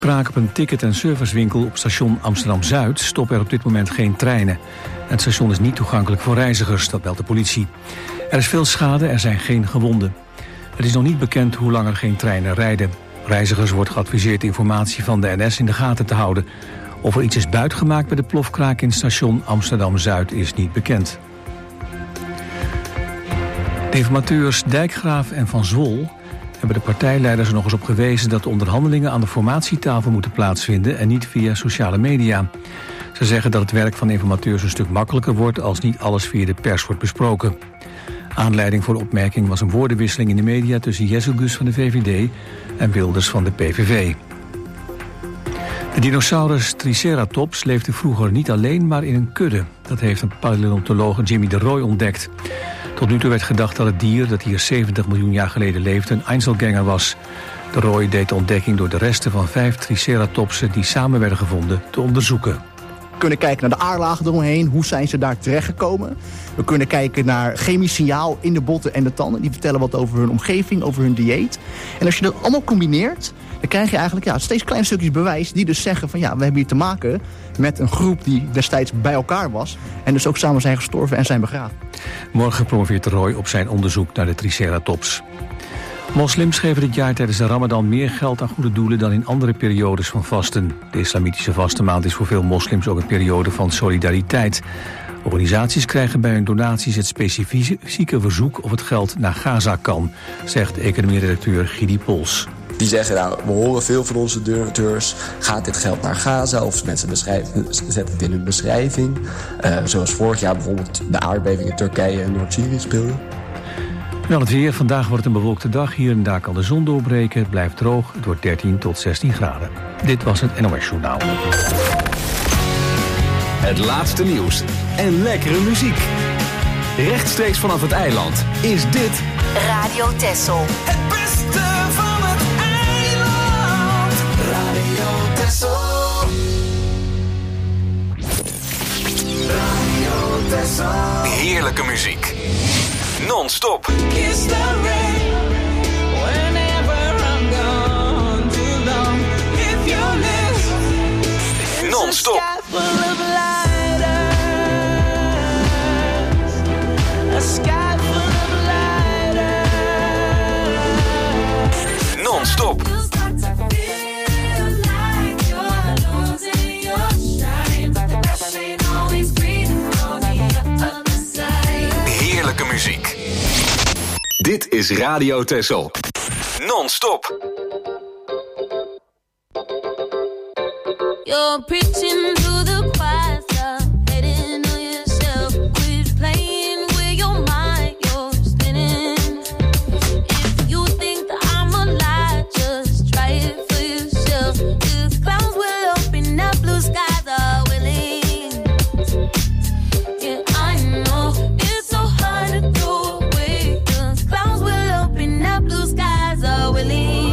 Spraak op een ticket- en servicewinkel op station Amsterdam-Zuid stoppen er op dit moment geen treinen. Het station is niet toegankelijk voor reizigers, dat meldt de politie. Er is veel schade, er zijn geen gewonden. Het is nog niet bekend hoe lang er geen treinen rijden. Reizigers wordt geadviseerd informatie van de NS in de gaten te houden. Of er iets is buitgemaakt bij de plofkraak in station Amsterdam-Zuid is niet bekend. De informateurs Dijkgraaf en Van Zwol hebben de partijleiders er nog eens op gewezen dat de onderhandelingen aan de formatietafel moeten plaatsvinden en niet via sociale media. Ze zeggen dat het werk van informateurs een stuk makkelijker wordt als niet alles via de pers wordt besproken. Aanleiding voor de opmerking was een woordenwisseling in de media tussen Jesselgus van de VVD en Wilders van de PVV. De dinosaurus Triceratops leefde vroeger niet alleen, maar in een kudde. Dat heeft een paleontoloog Jimmy de Roy ontdekt. Tot nu toe werd gedacht dat het dier dat hier 70 miljoen jaar geleden leefde een Einzelganger was. De Roy deed de ontdekking door de resten van 5 triceratopsen die samen werden gevonden te onderzoeken. We kunnen kijken naar de aardlagen eromheen, hoe zijn ze daar terechtgekomen. We kunnen kijken naar chemisch signaal in de botten en de tanden. Die vertellen wat over hun omgeving, over hun dieet. En als je dat allemaal combineert, dan krijg je eigenlijk steeds kleine stukjes bewijs die dus zeggen van we hebben hier te maken met een groep die destijds bij elkaar was en dus ook samen zijn gestorven en zijn begraven. Morgen promoveert de Roy op zijn onderzoek naar de Triceratops. Moslims geven dit jaar tijdens de Ramadan meer geld aan goede doelen dan in andere periodes van vasten. De islamitische vastenmaand is voor veel moslims ook een periode van solidariteit. Organisaties krijgen bij hun donaties het specifieke verzoek of het geld naar Gaza kan, zegt economie-redacteur Gidi Pols. Die zeggen, we horen veel van onze donateurs, gaat dit geld naar Gaza? Of mensen zetten het in hun beschrijving. Zoals vorig jaar bijvoorbeeld de aardbeving in Turkije en Noord-Syrië speelden. Dan het weer. Vandaag wordt het een bewolkte dag. Hier en daar kan de zon doorbreken. Het blijft droog. Het wordt 13 tot 16 graden. Dit was het NOS Journaal. Het laatste nieuws en lekkere muziek. Rechtstreeks vanaf het eiland is dit Radio Texel. Het beste van het eiland. Radio Texel. Radio Texel. heerlijke muziek. Non-stop. Kiss the rain whenever I'm gone too long. If you miss Non-stop. Non-stop. Heerlijke muziek. Dit is Radio Texel. Non-stop. You're preaching to the choir, heading on yourself. Quit playing with your mind, you're spinning. If you think that I'm a lie, just try it for yourself. The clouds will open up, blue skies are willing. Yeah, I know it's so hard to throw away. The clouds will open up, blue skies are willing.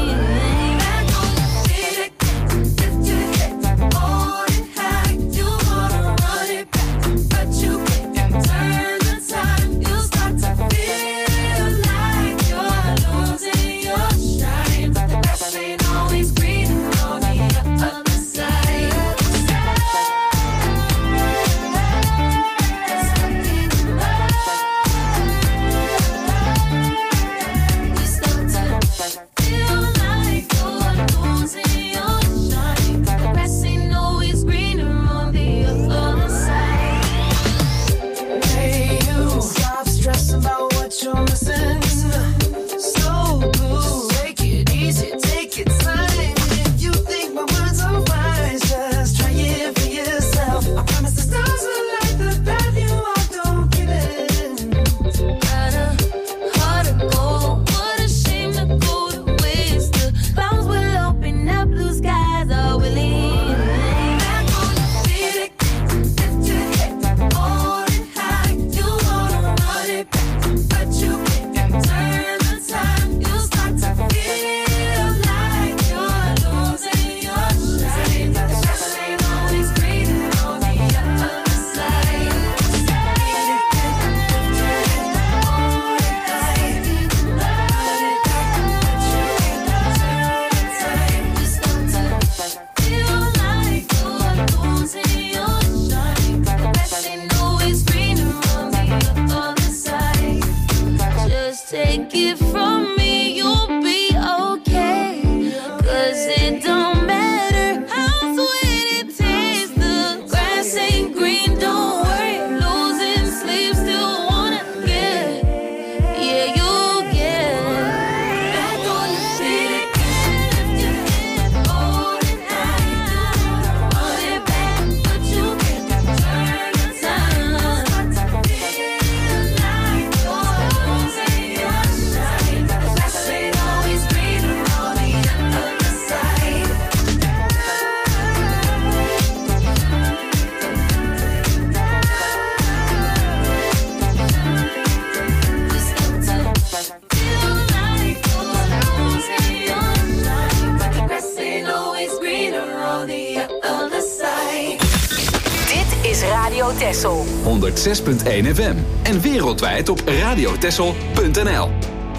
on the other side. Dit is Radio Texel. 106.1 FM en wereldwijd op radiotexel.nl.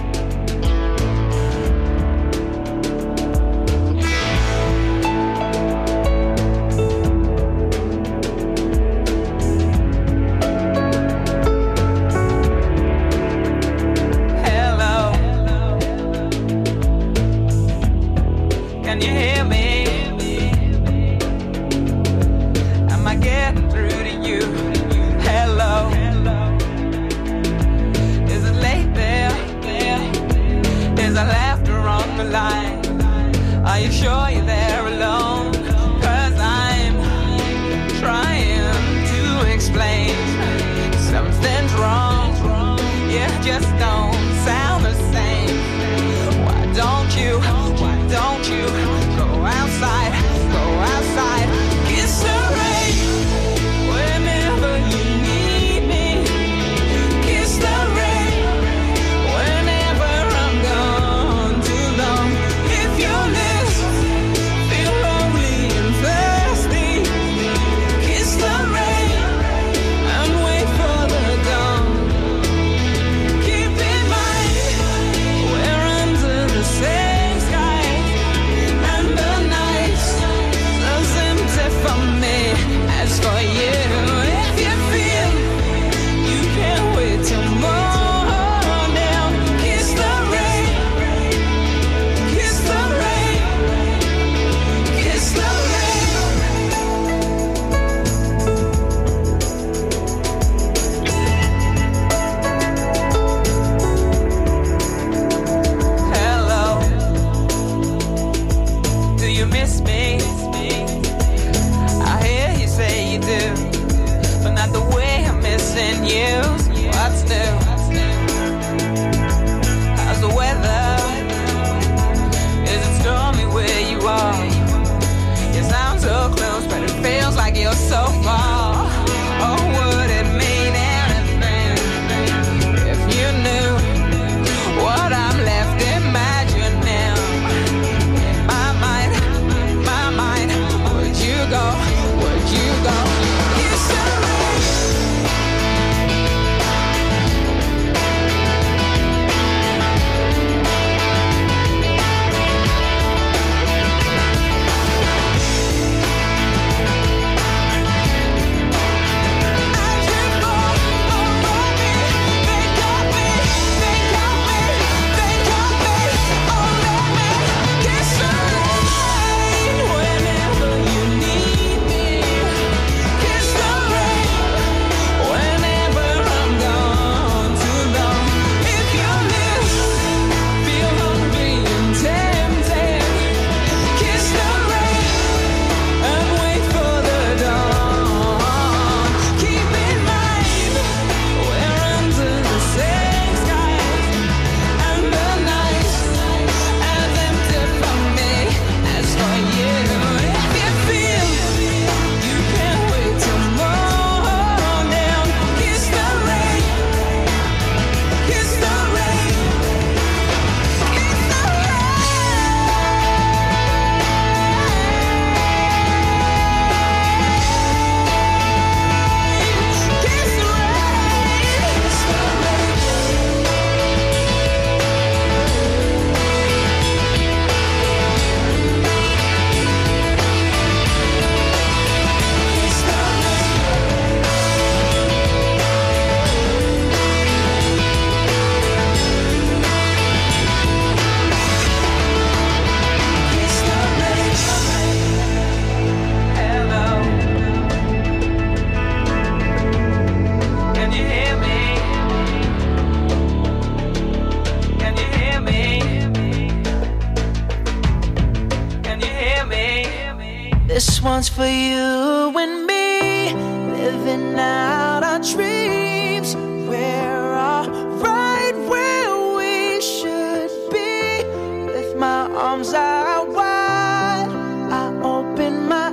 This one's for you and me, living out our dreams. We're all right where we should be. With my arms out wide, I open my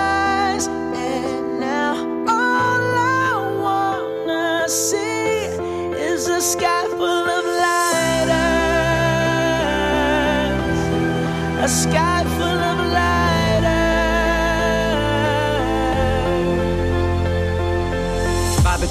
eyes, and now all I wanna see is a sky full of lighters, a sky full of lighters.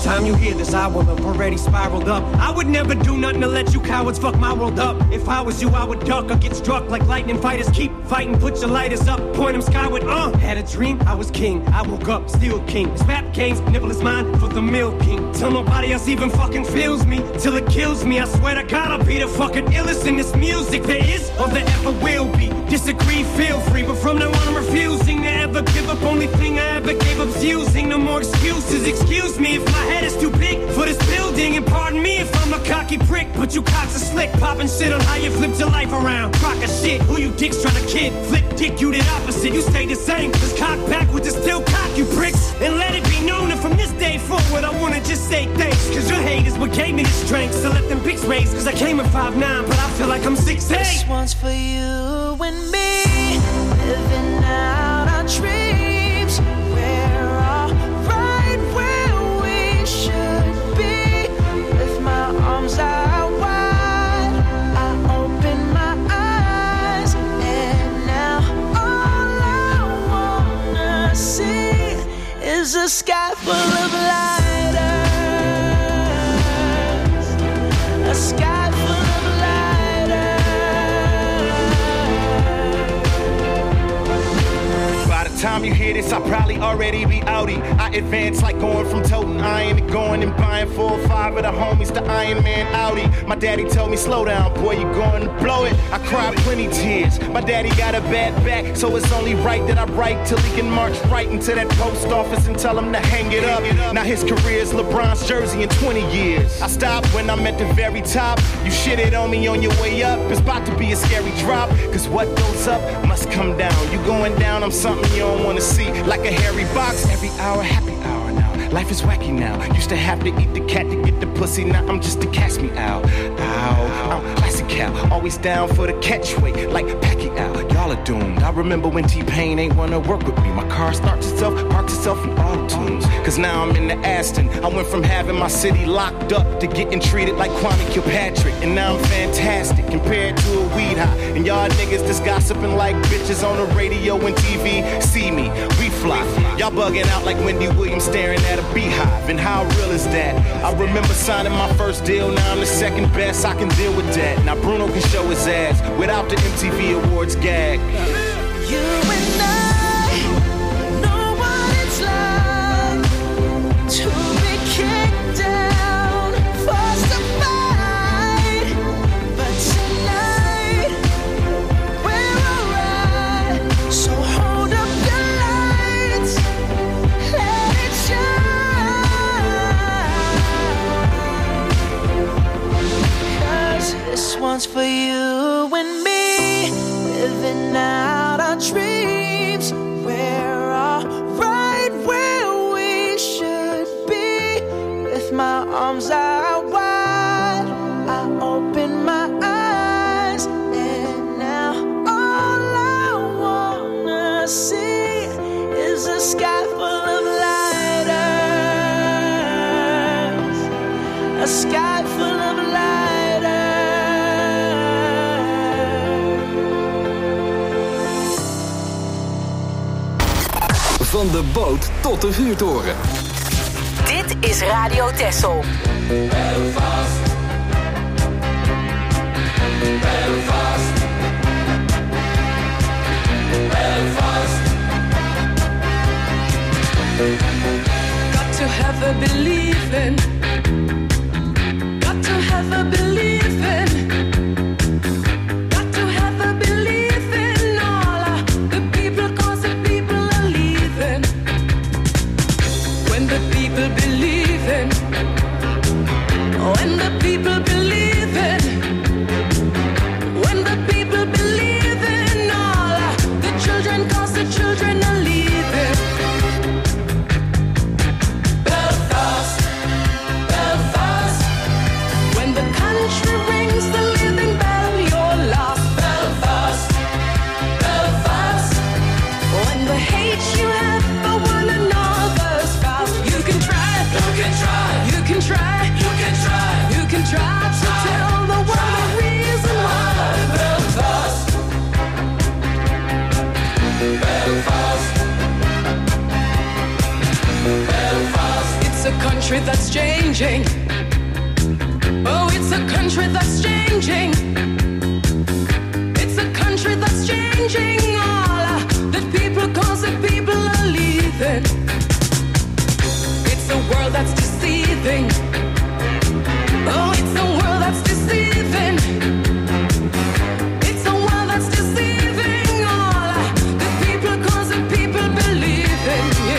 time you hear this, I will have already spiraled up. I would never do nothing to let you cowards fuck my world up. If I was you, I would duck or get struck like lightning fighters. Keep fighting, put your lighters up, point them skyward. Had a dream, I was king. I woke up, still king. This rap game's nibble is mine for the milking. Till nobody else even fucking feels me, till it kills me. I swear to God, I'll be the fucking illest in this music there is or there ever will be. Disagree, feel free, but from now on I'm refusing to ever give up. Only thing I ever gave up's using. No more excuses. Excuse me if my head is too big for this building, and pardon me if I'm a cocky prick. But you cocks are slick, popping shit on how you flipped your life around. Crock of shit, who you dicks trying to kid? Flip dick, you did opposite. You stay the same. Just cock backwards and still cock, you pricks. And let it be known that from this day forward, I wanna just say thanks. Cause your hate is what gave me the strength. So let them pics raise. Cause I came at 5'9", but I feel like I'm 6'8". This one's for you and me, living out our dreams. We're all right where we should be. With my arms out wide, I open my eyes, and now all I wanna see is a sky full of lighters. A sky full of time you hear this, I'll probably already be outie. I advance like going from toting iron to going and buying 4 or 5 of the homies to Iron Man Audi. My daddy told me, slow down, boy, you going to blow it. I cried plenty tears. My daddy got a bad back, so it's only right that I write till he can march right into that post office and tell him to hang it up. Now his career is LeBron's jersey in 20 years. I stopped when I'm at the very top. You shitted on me on your way up. It's about to be a scary drop, cause what goes up must come down. You going down, I'm something you don't wanna see, like a hairy box. Every hour, happy hour now. Life is wacky now. Used to have to eat the cat to get the pussy. Now I'm just a cast me out. Ow, I'm classic cow. Always down for the catchweight, like Pacquiao. Y'all are doomed. I remember when T-Pain ain't wanna work with me. My car starts itself, parks itself in auto-tunes. Cause now I'm in the Aston. I went from having my city locked up to getting treated like Kwame Kilpatrick. And now I'm fantastic compared to a weed high. And y'all niggas just gossiping like bitches on the radio and TV. See me, we fly. Y'all bugging out like Wendy Williams staring at a beehive. And how real is that? I remember signing my first deal. Now I'm the second best. I can deal with that. Now Bruno can show his ass without the MTV Awards gag. You and I know what it's like to be kicked down, forced to fight. But tonight we're alright. So hold up your lights, let it shine. Cause this one's for you and me, living out our dreams. We're all right where we should be. With my arms out wide, I open my eyes, and now all I wanna see is a sky full of lighters. A sky full of lighters. Van de boot tot de vuurtoren. Dit is Radio Texel. Belfast. Belfast. Belfast. Got to have a believing. Got to have a believing. Got to have a belief in all of the people, cause the people are leaving. When the people believe in, when the people believe in, when the people believe in all of the children, cause the children are leaving. Belfast. Belfast. country that's changing. Oh, it's a country that's changing. It's a country that's changing. All the people, cause the people are leaving. It's a world that's deceiving. Oh, it's a world that's deceiving. It's a world that's deceiving. All the people, cause the people believe in you.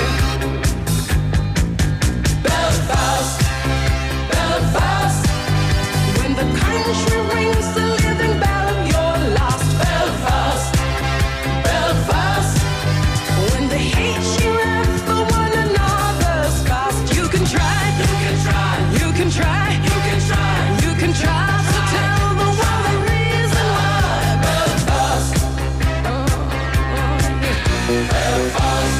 Belfast, Belfast. When the country rings the living bell, you're lost. Belfast, Belfast. When they hate you and for one another's past, you can try, you can try, you can try, you can try, you can try to tell the world the reason why. Belfast, Belfast,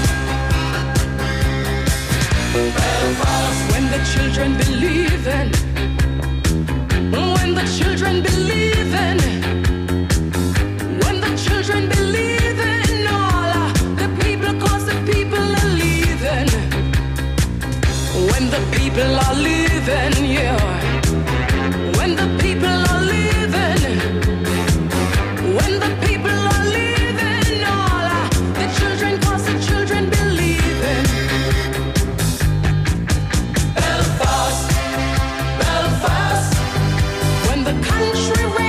Belfast. When the children believe in, when the children believe in, when the children believe in all the people, cause the people are leaving. When the people are leaving, yeah. When the people are leaving, when the people are leaving, all the children, cause the children believe in. Belfast, Belfast. When the country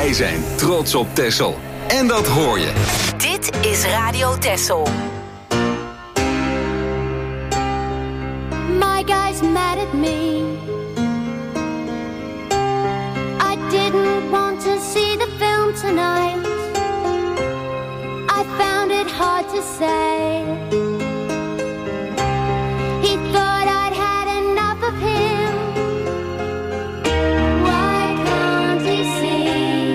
Wij zijn trots op Texel. En dat hoor je. Dit is Radio Texel. My guy's mad at me. I didn't want to see the film tonight. I found it hard to say. He thought I'd had enough of him. Why can't he see?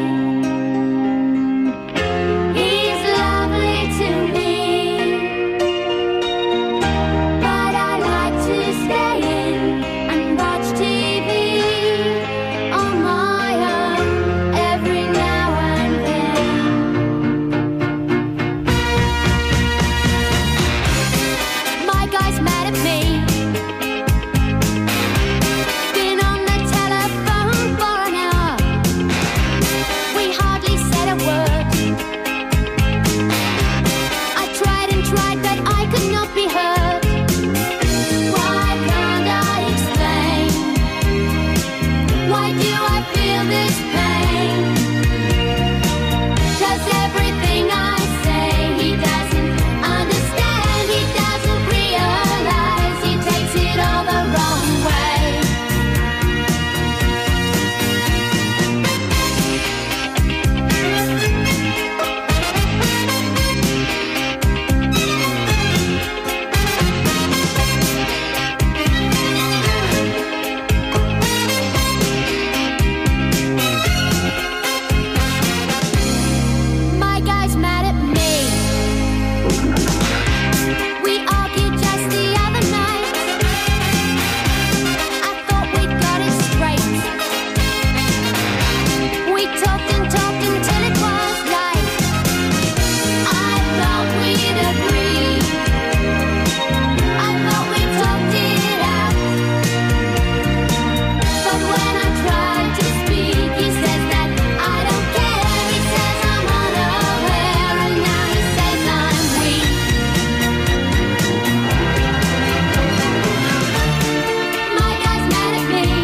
He's lovely to me. But I like to stay in and watch TV on my own every now and then. My guy's mad at me. Been on the telephone for an hour. We hardly said a word. I tried and tried, but I could not be heard. Why can't I explain? Why do I feel this pain? 'Cause everything I say he doesn't understand. He doesn't realize he takes it all the wrong way. My guy's mad at me. We argued just the other night. I thought we'd got it straight. We talked and talked until it was light. I thought we'd agreed. I thought we talked it out. But when I tried to speak, he says that I don't care. He says I'm unaware, and now he says I'm weak. My guy's mad at me.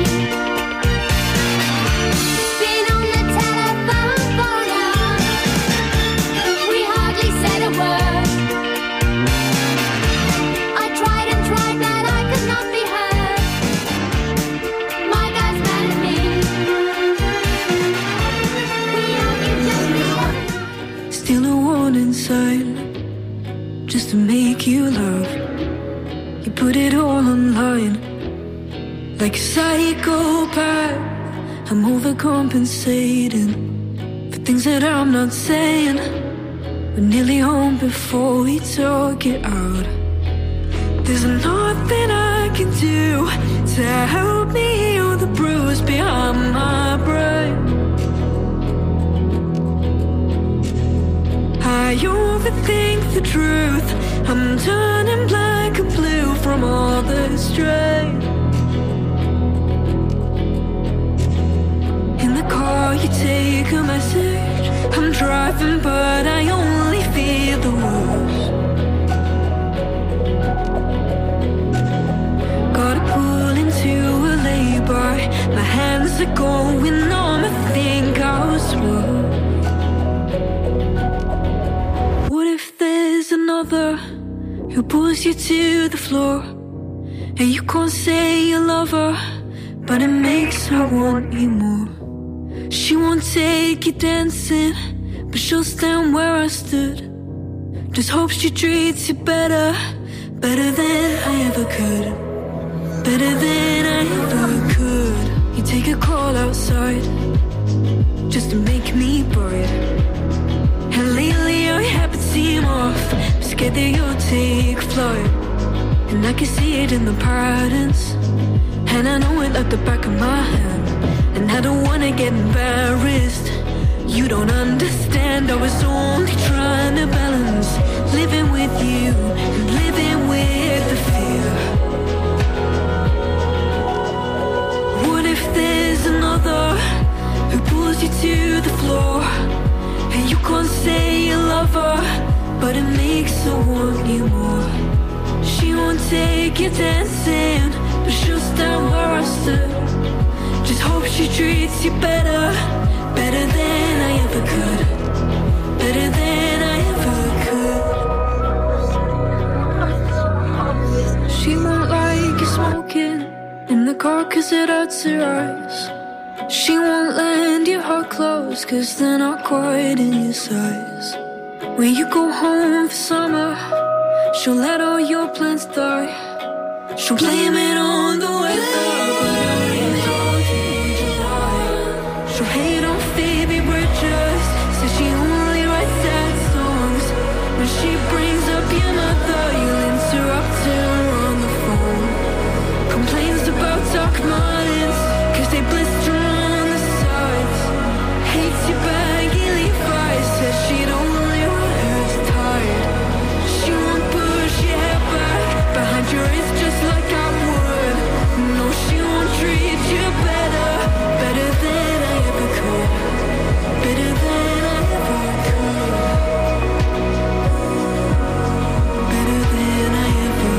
Been on the telephone for an hour. We hardly said a word. I tried and tried, but I could not be heard. My guy's mad at me. We argued just the other. Still a warning sign, just to make you laugh. You put it all online, like a psychopath. I'm overcompensating for things that I'm not saying. We're nearly home before we talk it out. There's nothing I can do to help me heal the bruise behind my brain. I overthink the truth. I'm turning black and blue from all the strain. In the car you take a message. I'm driving but I only feel the worst. Gotta pull into a lay-by. My hands are going numb, I think I'll slow. What if there's another who pulls you to the floor, and you can't say you love her, but it makes her want you more. She won't take you dancing, but she'll stand where I stood. Just hope she treats you better, better than I ever could, better than I ever could. You take a call outside, just to make me bright. And lately your habits seem off. I'm scared that you'll take flight. And I can see it in the patterns, and I know it like the back of my hand. And I don't wanna get embarrassed. You don't understand, I was only trying to balance living with you and living with the fear. What if there's another who pulls you to the floor, and you can't say you love her, but it makes her want you more. She won't take you dancing, but she'll stand where I stood. Just hope she treats you better, better than I ever could, better than I ever could. She won't like you smoking in the car 'cause it hurts her eyes. She won't lend you her clothes 'cause they're not quite in your size. When you go home for summer, she'll let all your plans die. She'll blame it on the weather, but only love in July. She'll hate on Phoebe Bridgers, says she only writes sad songs. When she brings up your mother, you'll interrupt her on the phone. Complains about Doc Martens 'cause they blister on the sides. Hates your baggy Levi's, says she'd only wear hers tired. She won't push your hair back behind your ears just like I would. No, she won't treat you better, better than I ever could, better than I ever could, better than I ever,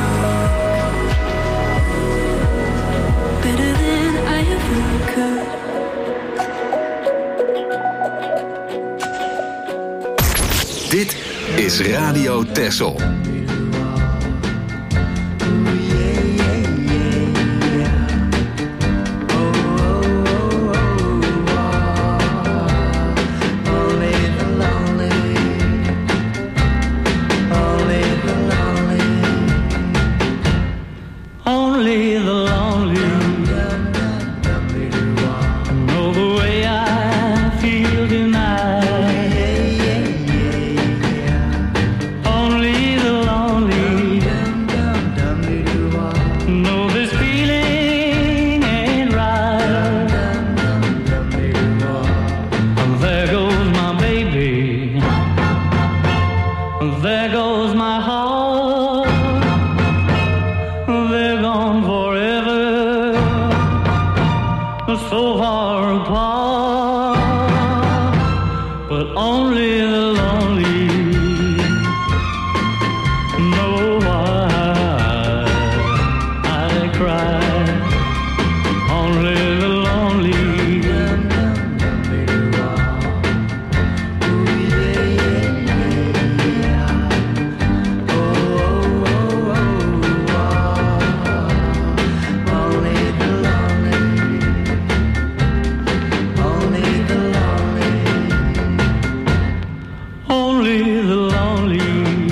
better than I ever could. Dit is Radio Texel. Only the lonely know the way I feel tonight. Only the lonely know this feeling ain't right. There goes my baby, there goes my heart. They're gone forever, so far apart. But only the lonely know why I cry. Only the lonely. Only the lonely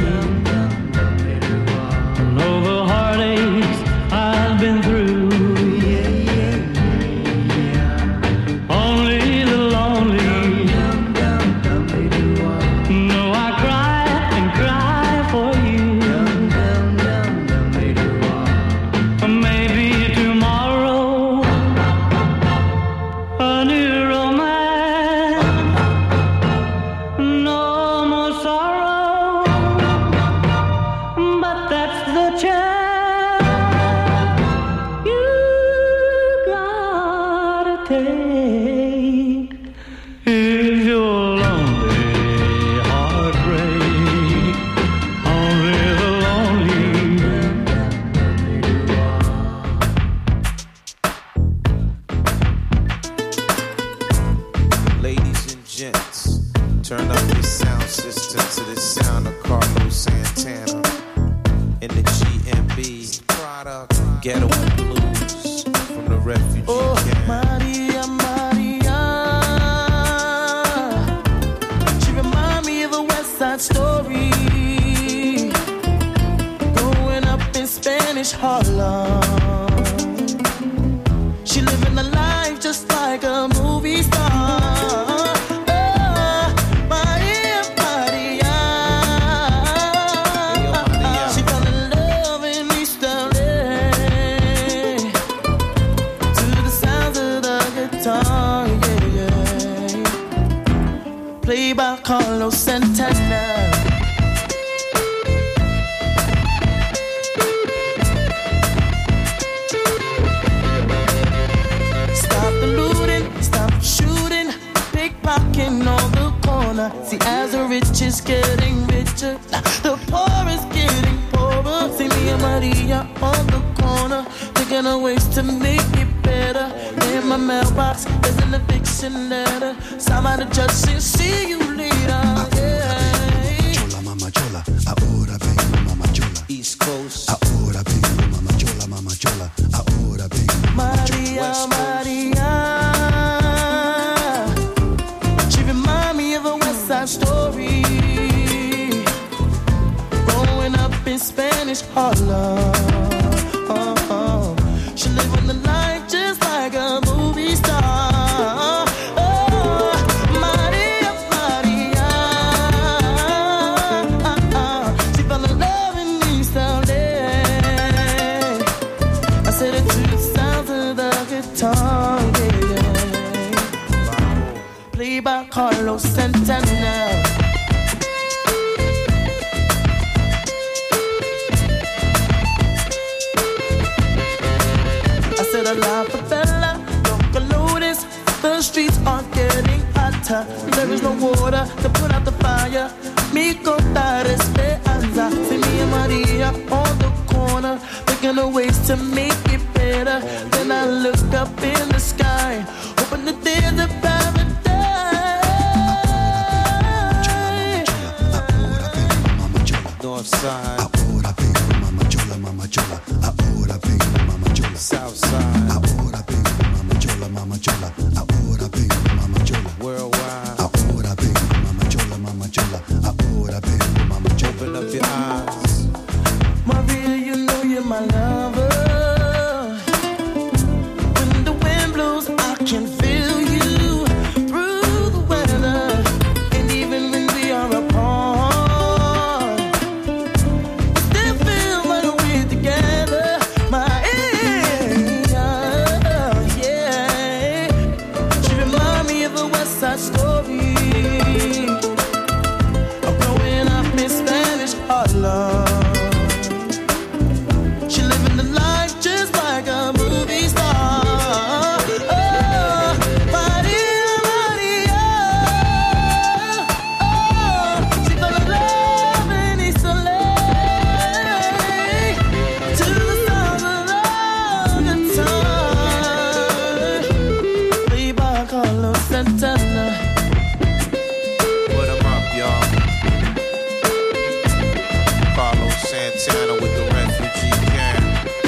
know the heartaches I've been through. Only the lonely know I cry and cry for you. Maybe tomorrow a new romance. No more sorrow, but that's the chance you gotta take. If your lonely heart break, only the lonely. Ladies and gents, turn up your sound system to the sound of Carlos Santana in the GMB product Ghetto Blues from the refugee camp. Maria, Maria, she remind me of a West Side Story. Growing up in Spanish Harlem, she living a life just like a movie star. Maria, Maria, she fell in love in East LA to the sounds of the guitar, yeah, yeah. Played by Carlos Santana. Stop the looting, stop shooting, pickpocketing on the corner. See, as the rich is getting richer, the poor is getting poorer. See me and Maria on the corner, thinking of ways to make it better. In my mailbox, there's an eviction letter. Somebody just said, see you later. Yeah. Chola, mama chola, ahora vengo, mama chola. East Coast. Ahora vengo, mama chola, mama chola. Ahora vengo, mama Maria, Maria. She remind me of a West Side Story. Growing up in Spanish Harlem. She living the life just like a movie star. Oh, Maria, Maria. She fell in love in East LA. I said it to the sound of the guitar, yeah. Played by Carlos Santana. A la favela, don't notice. The streets are getting hotter. There is no water to put out the fire. Mi contar esperanza. See me and Maria on the corner, thinking of ways to make it better. Then I look up in the sky, hoping that there's a paradise. North side. Ahora vengo, mama chola, mama chola. Ahora vengo, mama chola. South side. Ahora vengo, mama chola, mama chola. Ahora vengo, mama chola. Worldwide. Ahora vengo, mama chola, mama chola. Ahora vengo, mama chola. Open up your eyes. Maria, you know you're my lover. When the wind blows, I can feel you through the weather. And even when we are apart, I still feel like we're together. My yeah. She remind me of a West Side Story. I'm growing up in Spanish Harlem. She living the life just like a movie star. Oh, Maria, Maria. Oh, she fell in love in East LA. To the sound of the guitar. Played by Carlos Santana. Put 'em up, y'all. Carlos Santana with the refugee camp.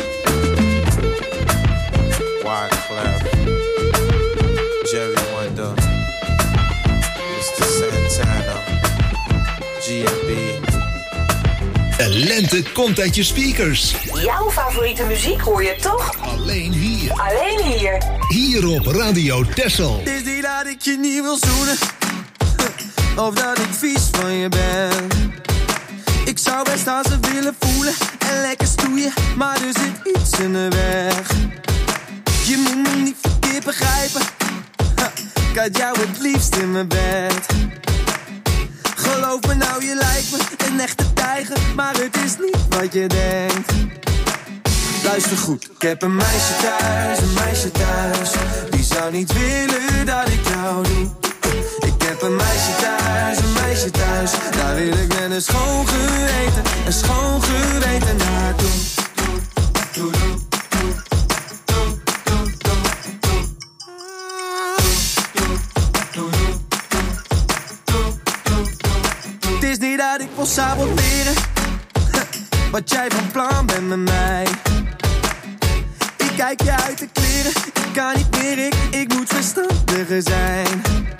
Wyclef, Jerry Wonder, Mr. Santana, GMB. De lente komt uit je speakers. Jouw favoriete muziek hoor je toch? Alleen hier. Alleen hier. Hier op Radio Texel. Het is niet dat ik je niet wil zoenen, of dat ik vies van je ben. Ik zou best aan ze willen voelen en lekker stoeien, maar er zit iets in de weg. Je moet me niet verkeerd begrijpen, ik had jou het liefst in mijn bed. Geloof me nou, je lijkt me een echte tijger, maar het is niet wat je denkt. Luister goed, ik heb een meisje thuis, die zou niet willen dat ik jou doe. Ik heb een meisje thuis, daar wil ik met een schoon geweten naartoe. Het is niet dat ik wil saboteren wat jij van plan bent met mij. Ik kijk je uit de kleren, ik kan niet meer, ik moet verstandiger zijn.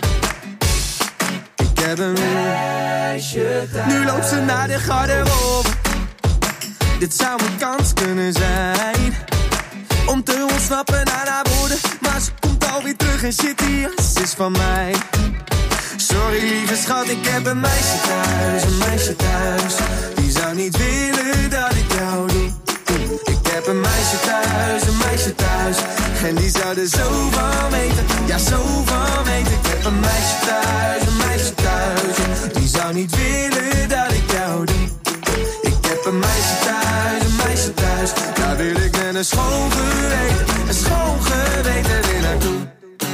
Ik heb een meisje thuis. Nu loopt ze naar de garderobe. Dit zou mijn kans kunnen zijn om te ontsnappen aan haar woorden, maar ze komt alweer terug en shit, die jas is van mij. Sorry lieve schat, ik heb een meisje thuis, die zou niet willen dat ik jou doe. Ik heb een meisje thuis, en die zou er zo van weten, ja zo van weten. Ik heb een meisje thuis, die zou niet willen dat ik jou doe. Ik heb een meisje thuis, daar wil ik met een schoon geweten weer naartoe.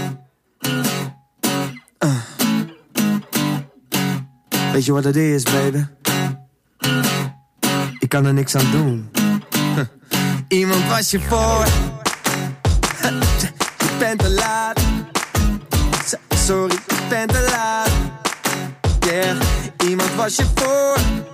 Weet je wat het is, baby? Ik kan er niks aan doen. Iemand was je voor, Je bent te laat. Sorry, je bent te laat. Yeah, iemand was je voor.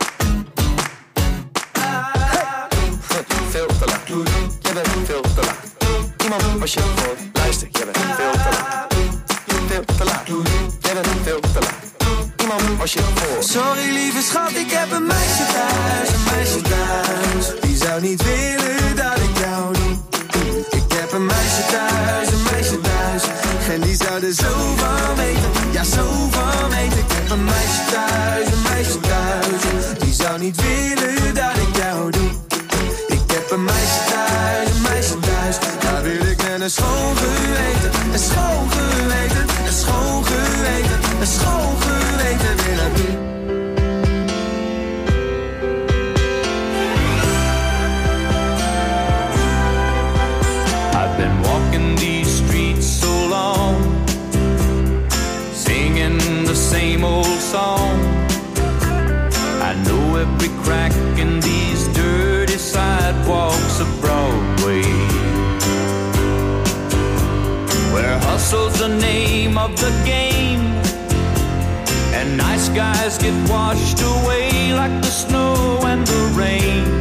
Veel te laat. Jij bent veel te laat. Iemand was je voor. Luister, jij bent veel te laat. Veel te laat. Jij bent veel te laat. Iemand was je voor. Sorry lieve schat, ik heb een meisje thuis. Een meisje thuis. Die zou niet willen dat ik jou doe. Ik heb een meisje thuis. Een meisje thuis. En die zou er zo van weten. Ja, zo van weten. Ik heb een meisje thuis. Een meisje thuis. Die zou niet willen dat ik jou doe. Ik heb een meisje thuis. Een meisje thuis. Daar wil ik met een schoon geweten. Een schoon geweten. Een schoon geweten. Een schoon geweten weer naartoe. I've been walking these streets so long, singing the same old song. I know every crack in these dirty sidewalks of Broadway, where hustle's the name of the game, and nice guys get washed away like the snow and the rain.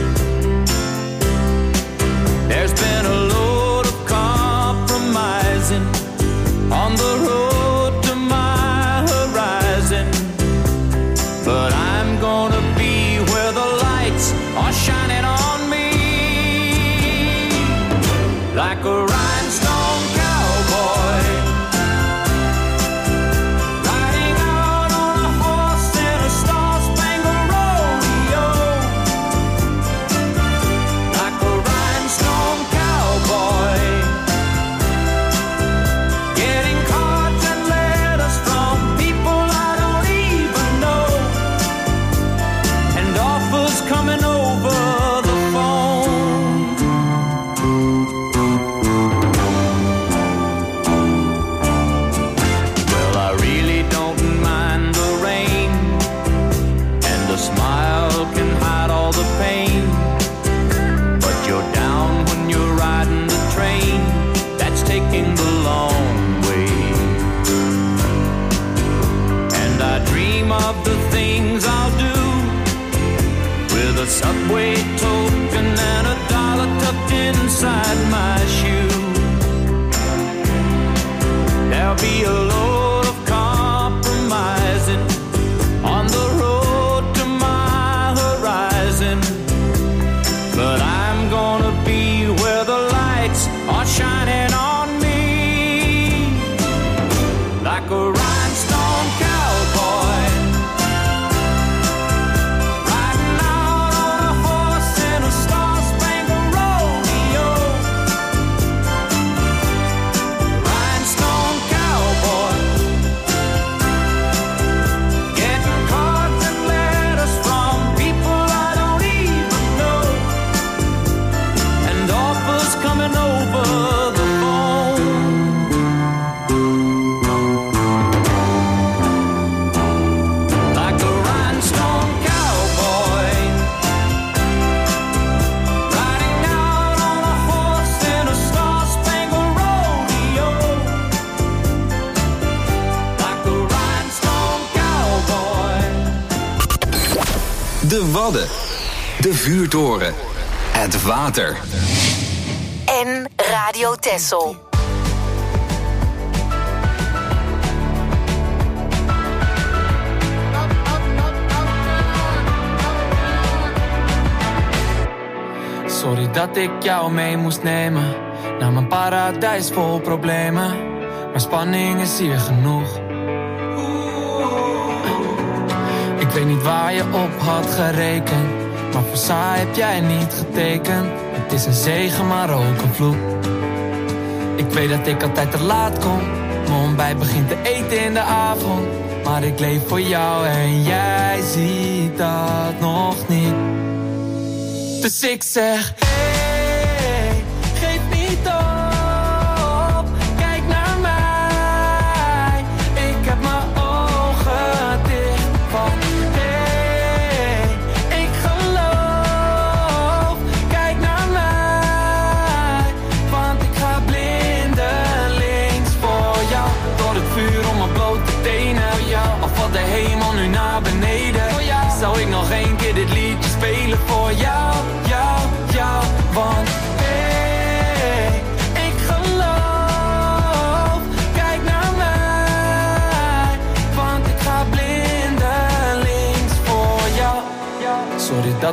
There's been a load of compromising on the road to my horizon, but I'm gonna be where the lights are shining on me, like a rhinestone cowboy, riding out on a horse in a star-spangled rodeo, like a rhinestone cowboy, getting cards and letters from people I don't even know, and offers coming over the phone. Well, I really don't mind the rain, and the smile can hide all the pain, but you're down when you're riding the train that's taking the long way. And I dream of the things I'll do with a Subway token and a dollar tucked inside my shoe. There'll be a load of compromising on the road to my horizon, but I'm gonna be where the lights are shining on me, like a rhinestone cowboy, riding out on a horse in a star-spangled rodeo, rhinestone cowboy, getting cards and letters from people I don't even know, and offers coming over the phone. Like a rhinestone cowboy, riding out on a horse in a star-spangled rodeo, like a rhinestone cowboy. De Wadden. De Vuurtoren. Het water. En Radio Texel. Sorry dat ik jou mee moest nemen naar mijn paradijs vol problemen, maar spanning is hier genoeg. Ik weet niet waar je op had gerekend, maar voor saai heb jij niet getekend. Het is een zegen, maar ook een vloek. Ik weet dat ik altijd te laat kom, mijn ontbijt begint te eten in de avond, maar ik leef voor jou en jij ziet dat nog niet. Dus ik zeg, hey, geef niet op, kijk naar mij. Ik heb mijn ogen dicht van, hey, ik geloof. Kijk naar mij, want ik ga blind.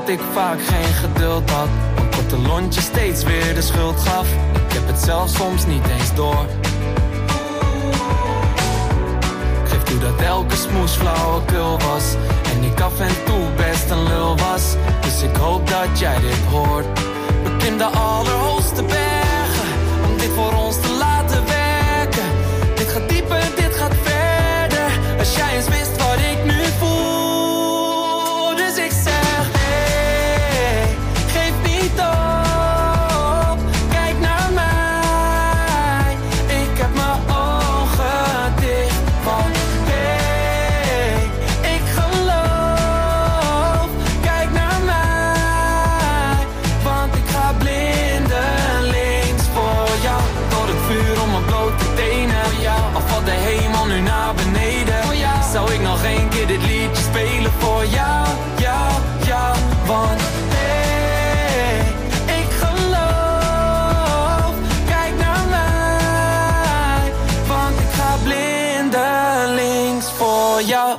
dat ik vaak geen geduld had. Want tot de lontje steeds weer de schuld gaf. Ik heb het zelf soms niet eens door. Ik geef toe dat elke smoes flauwekul was. En ik af en toe best een lul was. Dus ik hoop dat jij dit hoort. Beklim de allerhoogste bergen om dit voor ons te laten werken. Dit gaat dieper, dit gaat verder. Als jij eens wist wat ik nu voel. Dus ik zeg, hey, geef niet op. Kijk naar mij. Ik heb mijn ogen dicht. Want hey, ik geloof. Kijk naar mij. Want ik ga blindelings voor jou. Door het vuur om mijn blote tenen. Al valt de hemel nu naar beneden. Zou ik nog één keer dit liedje spelen voor jou, jou, jou. Want hey, ik geloof. Kijk naar mij. Want ik ga blindelings voor jou.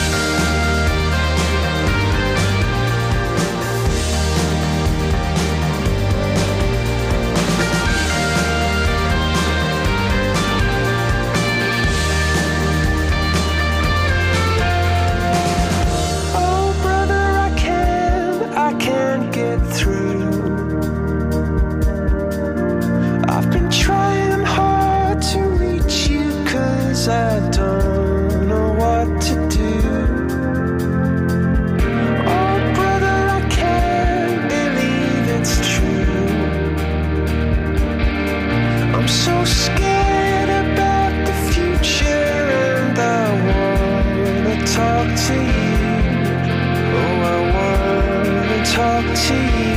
I don't know what to do. Oh, brother, I can't believe it's true. I'm so scared about the future, and I wanna talk to you. Oh, I wanna talk to you.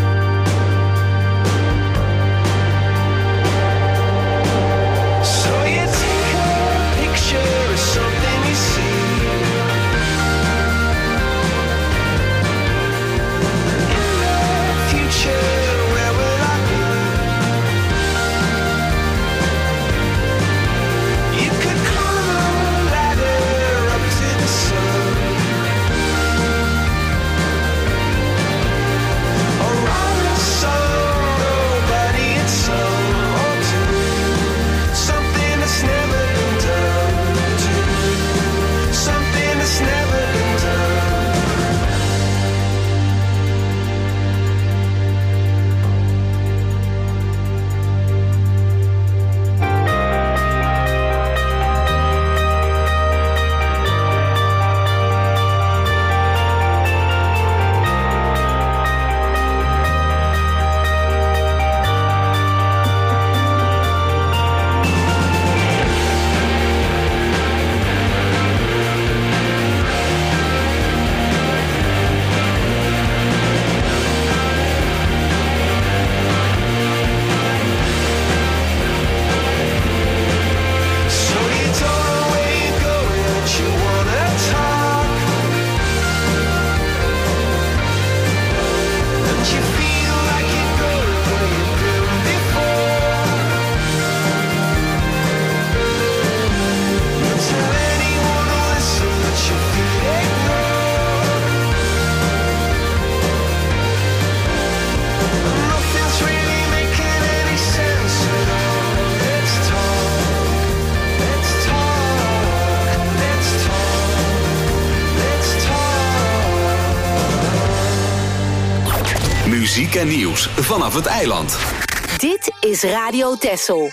So Muziek en nieuws vanaf het eiland. Dit is Radio Texel.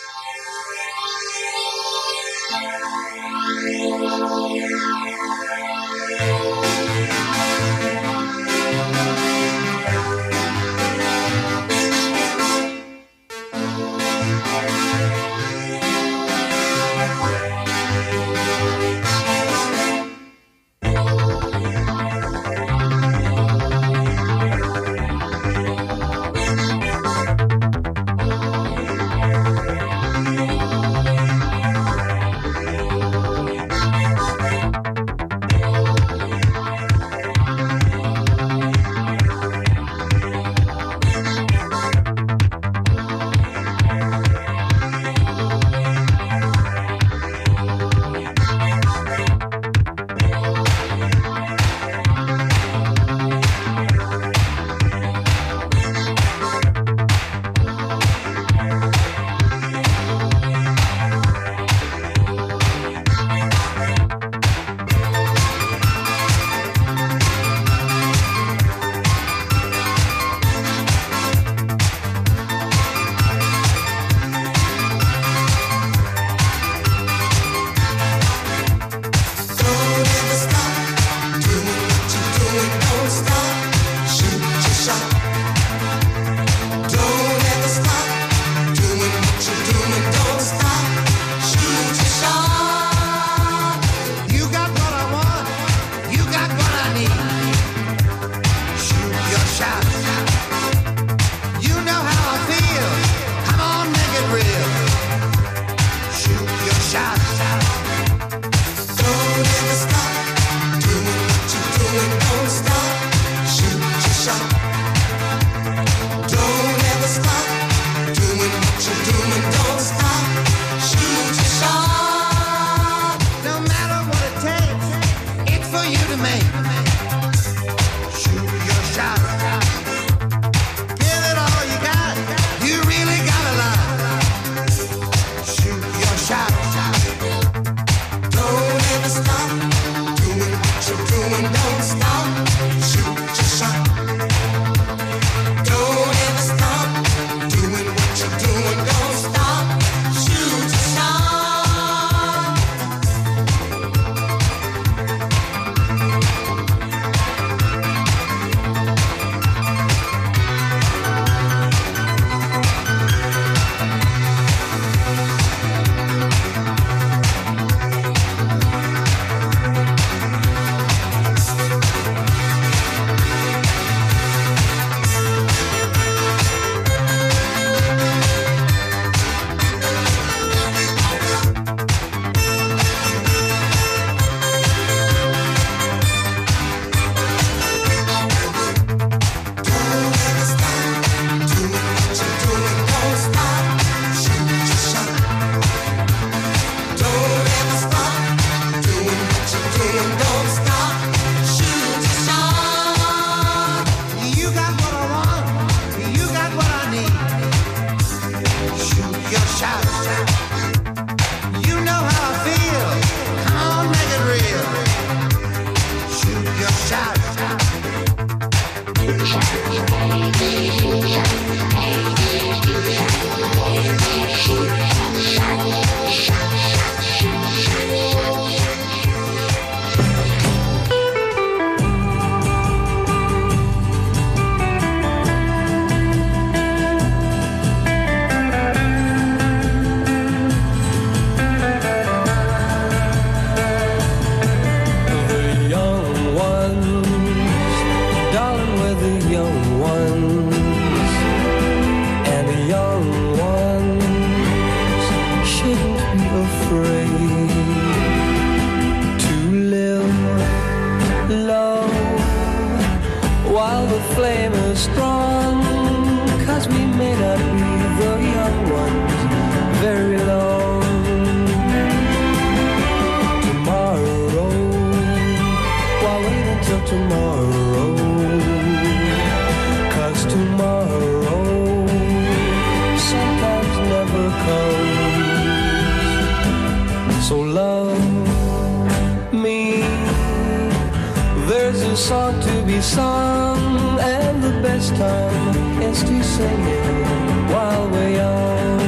So love me. There's a song to be sung, and the best time is to sing it while we're young.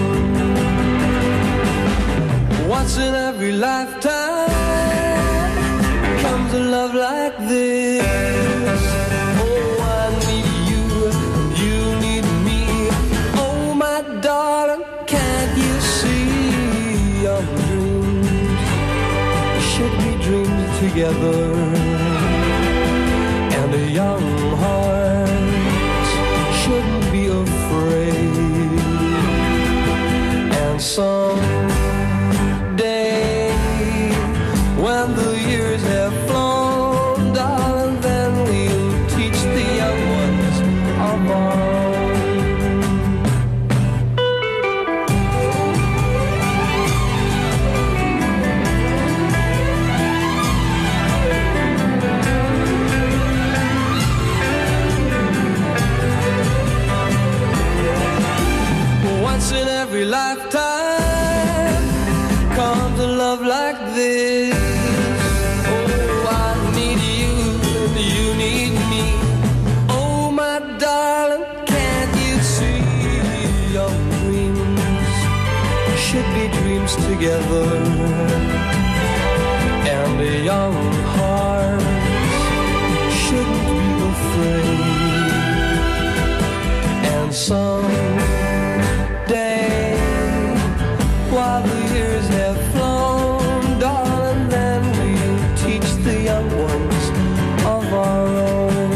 Once in every lifetime comes a love like this. Oh, I need you, you need me. Oh, my darling, can't you see our dreams should be dreams together? And a young heart shouldn't be afraid. And someday, when the years have flown, darling, then we'll teach the young ones of our in every lifetime comes a love like this. Oh, I need you, you need me. Oh, my darling, can't you see your dreams should be dreams together? And the young hearts shouldn't be afraid. And someday, while the years have flown, darling, then we'll teach the young ones of our own.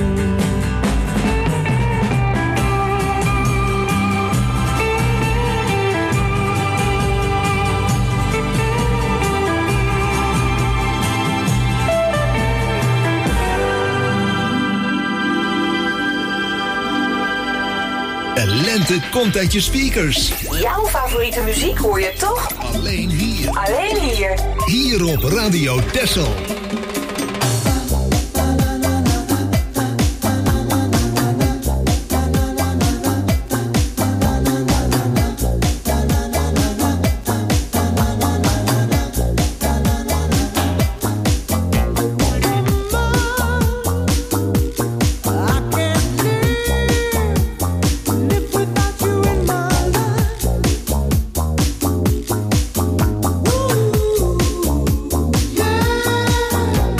Lente komt uit je speakers. Jouw favoriete muziek hoor je toch? Alleen hier. Alleen hier. Hier op Radio Texel. Yeah.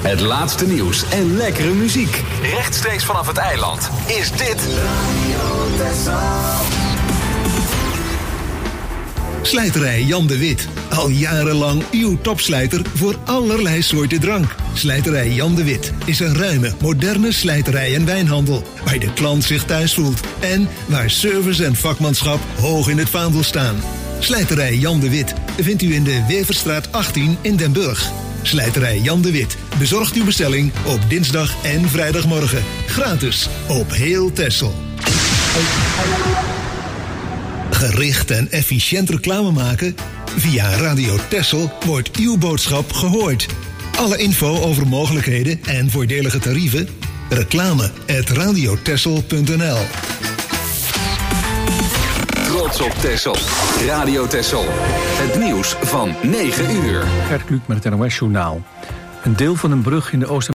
Het laatste nieuws en lekkere muziek. Rechtstreeks vanaf het eiland is dit... Slijterij Jan de Wit. Al jarenlang uw topslijter voor allerlei soorten drank. Slijterij Jan de Wit is een ruime, moderne slijterij en wijnhandel... waar de klant zich thuis voelt en waar service en vakmanschap hoog in het vaandel staan. Slijterij Jan de Wit vindt u in de Weverstraat 18 in Den Burg. Slijterij Jan de Wit bezorgt uw bestelling op dinsdag en vrijdagmorgen. Gratis op heel Texel. Gericht en efficiënt reclame maken? Via Radio Texel wordt uw boodschap gehoord. Alle info over mogelijkheden en voordelige tarieven? reclame@radiotexel.nl. Trots op Texel. Radio Texel. Het nieuws van 9 uur. Gert Kluk met het NOS-journaal. Een deel van een brug in de Oost